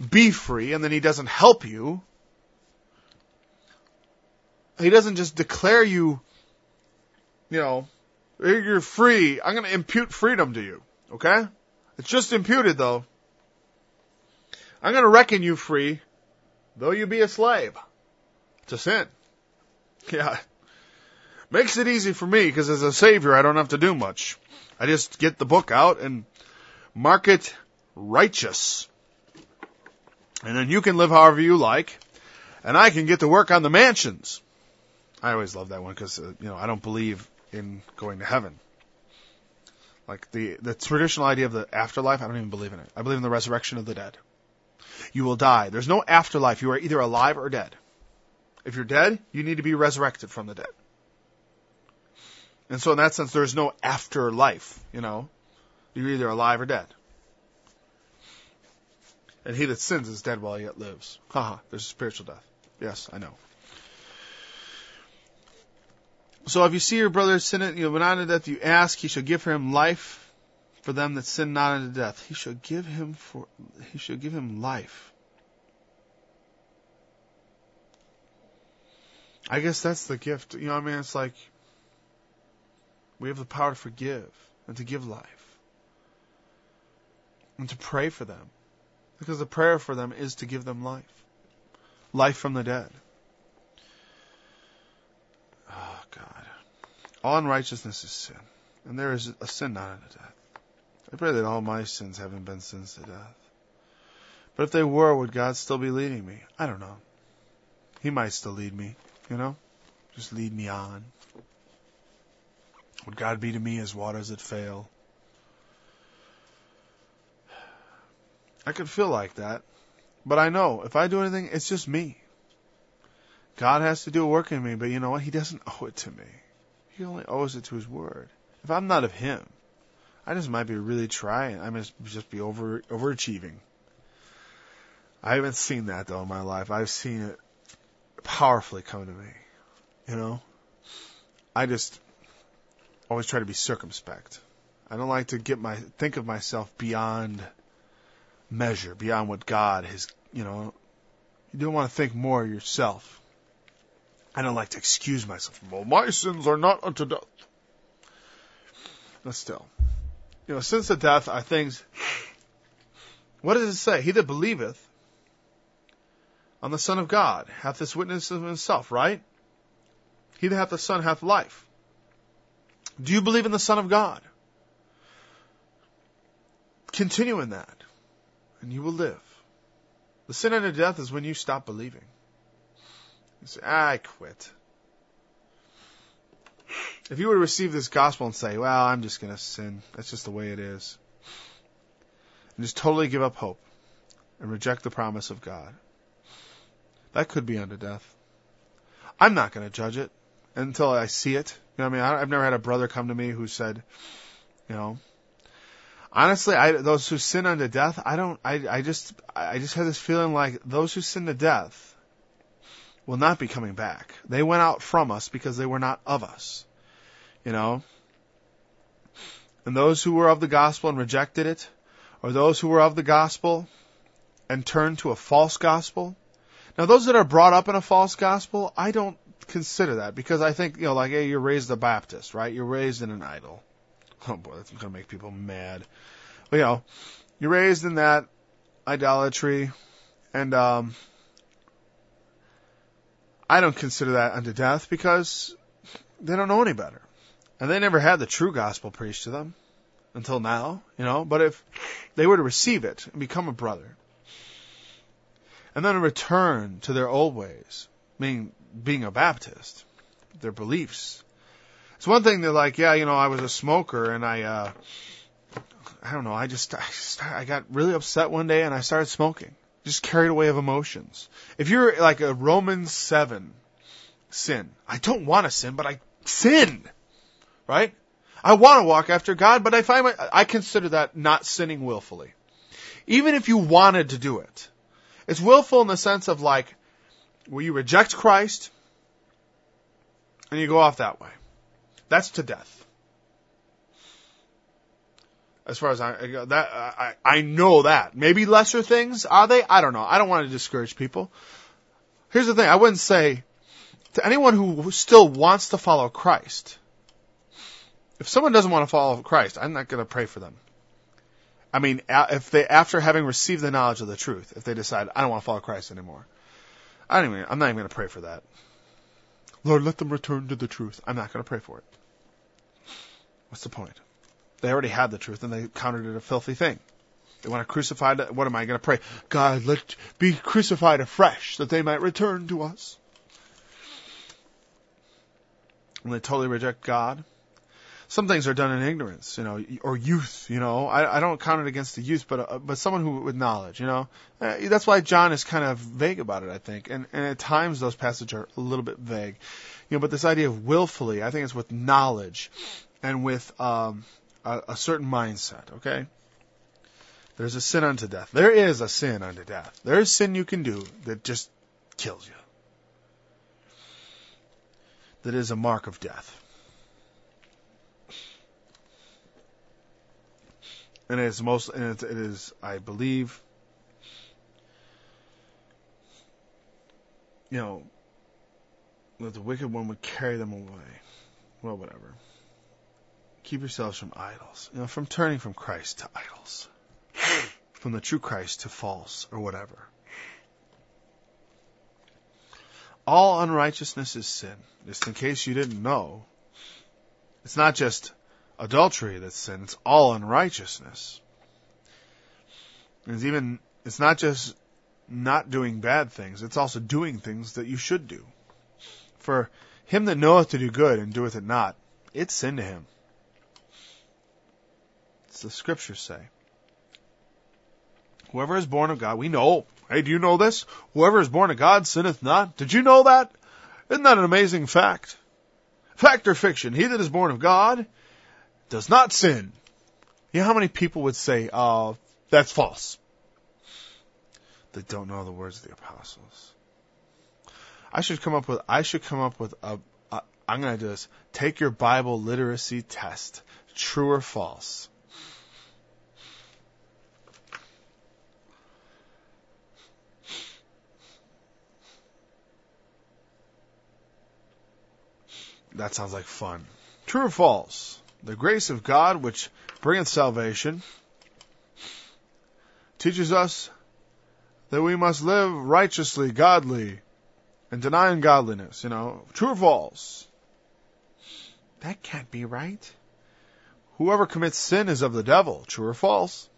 be free and then he doesn't help you. He doesn't just declare you, you're free. I'm going to impute freedom to you. Okay? It's just imputed though. I'm going to reckon you free, though you be a slave to sin. Yeah. Makes it easy for me because as a Savior, I don't have to do much. I just get the book out and mark it righteous. And then you can live however you like, and I can get to work on the mansions. I always love that one because, I don't believe in going to heaven. Like the traditional idea of the afterlife, I don't even believe in it. I believe in the resurrection of the dead. You will die. There's no afterlife. You are either alive or dead. If you're dead, you need to be resurrected from the dead. And so in that sense, there's no afterlife, You're either alive or dead. And he that sins is dead while he yet lives. There's a spiritual death. Yes, I know. So if you see your brother sinning, but not unto death, you ask, he shall give for him life for them that sin not unto death. He shall give him life. I guess that's the gift. It's like we have the power to forgive and to give life and to pray for them. Because the prayer for them is to give them life. Life from the dead. Oh, God. All unrighteousness is sin. And there is a sin not unto death. I pray that all my sins haven't been sins to death. But if they were, would God still be leading me? I don't know. He might still lead me, Just lead me on. Would God be to me as waters that fail? I could feel like that. But I know, if I do anything, it's just me. God has to do a work in me, but you know what? He doesn't owe it to me. He only owes it to His Word. If I'm not of Him, I just might be really trying. I must just be overachieving. I haven't seen that, though, in my life. I've seen it powerfully come to me. I just always try to be circumspect. I don't like to think of myself beyond measure, beyond what God has, you don't want to think more of yourself. I don't like to excuse myself. Well, my sins are not unto death. But still, sins to death are things. What does it say? He that believeth on the Son of God hath this witness of himself, right? He that hath the Son hath life. Do you believe in the Son of God? Continue in that, and you will live. The sin unto death is when you stop believing. You say, I quit. If you were to receive this gospel and say, well, I'm just going to sin. That's just the way it is. And just totally give up hope and reject the promise of God. That could be unto death. I'm not going to judge it until I see it. I've never had a brother come to me who said, honestly, those who sin unto death, I just have this feeling like those who sin to death will not be coming back. They went out from us because they were not of us. And those who were of the gospel and rejected it, or those who were of the gospel and turned to a false gospel. Now, those that are brought up in a false gospel, I don't consider that because I think, hey, you're raised a Baptist, right? You're raised in an idol. Oh boy, that's going to make people mad. But, you're raised in that idolatry, and I don't consider that unto death because they don't know any better. And they never had the true gospel preached to them until now, But if they were to receive it and become a brother, and then return to their old ways, being a Baptist, their beliefs. It's one thing they're like, I was a smoker and I don't know, I got really upset one day and I started smoking. Just carried away of emotions. If you're like a Romans 7 sin, I don't want to sin, but I sin, right? I want to walk after God, but I consider that not sinning willfully. Even if you wanted to do it. It's willful in the sense of where you reject Christ and you go off that way. That's to death. As far as I know that. Maybe lesser things, are they? I don't know. I don't want to discourage people. Here's the thing. I wouldn't say to anyone who still wants to follow Christ, if someone doesn't want to follow Christ, I'm not going to pray for them. I mean, if they, after having received the knowledge of the truth, if they decide, I don't want to follow Christ anymore, I'm not even going to pray for that. Lord, let them return to the truth. I'm not going to pray for it. What's the point? They already had the truth and they counted it a filthy thing. They want to crucify it. What am I going to pray? God, let be crucified afresh that they might return to us. And they totally reject God. Some things are done in ignorance, or youth, I don't count it against the youth, but someone who with knowledge, That's why John is kind of vague about it, I think. And at times those passages are a little bit vague. But this idea of willfully, I think it's with knowledge and with a certain mindset, okay? There's a sin unto death. There is a sin unto death. There is sin you can do that just kills you. That is a mark of death. And it is, I believe, that the wicked one would carry them away. Well, whatever. Keep yourselves from idols. From turning from Christ to idols. From the true Christ to false, or whatever. All unrighteousness is sin. Just in case you didn't know, it's not just adultery that's sin, it's all unrighteousness. It's not just not doing bad things, it's also doing things that you should do. For him that knoweth to do good and doeth it not, it's sin to him. It's the scriptures say. Whoever is born of God, we know. Hey, do you know this? Whoever is born of God sinneth not. Did you know that? Isn't that an amazing fact? Fact or fiction? He that is born of God does not sin. You know how many people would say, oh, that's false? They don't know the words of the apostles. I should come up with I'm going to do this. Take your Bible literacy test. True or false? That sounds like fun. True or false? The grace of God which bringeth salvation teaches us that we must live righteously, godly, and deny ungodliness. True or false? That can't be right. Whoever commits sin is of the devil. True or false?